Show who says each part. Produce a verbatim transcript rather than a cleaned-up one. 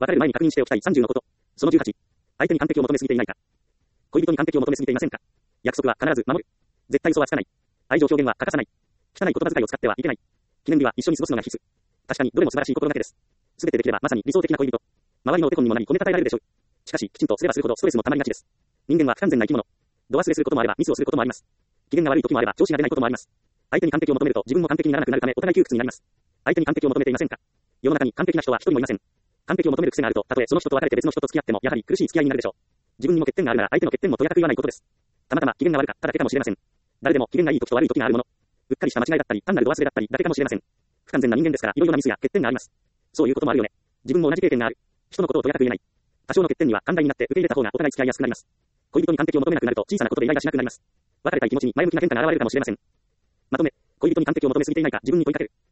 Speaker 1: 別れる前に確認しておきたいさんじゅうのこと。そのじゅうはち。相手に完璧を求めすぎていないか。恋人に完璧を求めすぎていませんか。約束は必ず守る。絶対嘘はつかない。愛情表現は欠かさない。汚い言葉遣いを使ってはいけない。記念日は一緒に過ごすのが必須。確かにどれも素晴らしい心がけです。すべてできればまさに理想的な恋人。周りのお手本にもなり褒めたたえられるでしょう。しかし、きちんとすればするほどストレスもたまりがちです。人間は不完全な生き物。度忘れすることもあればミスをすることもあります。機嫌が悪い時もあれば調子が出ないこともあります。相手に完璧を求めると自分も完璧にならなくなるためお互い窮屈になります。相手に完璧を求めていませんか。世の中に完璧な人は一人もいません。完璧を求める癖があると、たとえその人と別れて別の人と付き合ってもやはり苦しい付き合いになるでしょう。自分にも欠点があるなら相手の欠点もとやかく言わないことです。たまたま機嫌が悪かっただけかもしれません。誰でも機嫌がいい時と悪い時があるもの。うっかりした間違いだったり単なる度忘れだったりだけかもしれません。不完全な人間ですからいろいろなミスや欠点があります。そういうこともあるよね。自分も同じ経験がある。人のことをとやかく言えない。多少の欠点には寛大になって受け入れた方がお互い付き合いやすくなります。恋人に完璧を求めなくなると小さなことでイライラしなくなります。別れたい気持ちに前向きな変化が現れるかもしれません。まとめ、恋人に完璧を求めすぎていないか自分に問いかける。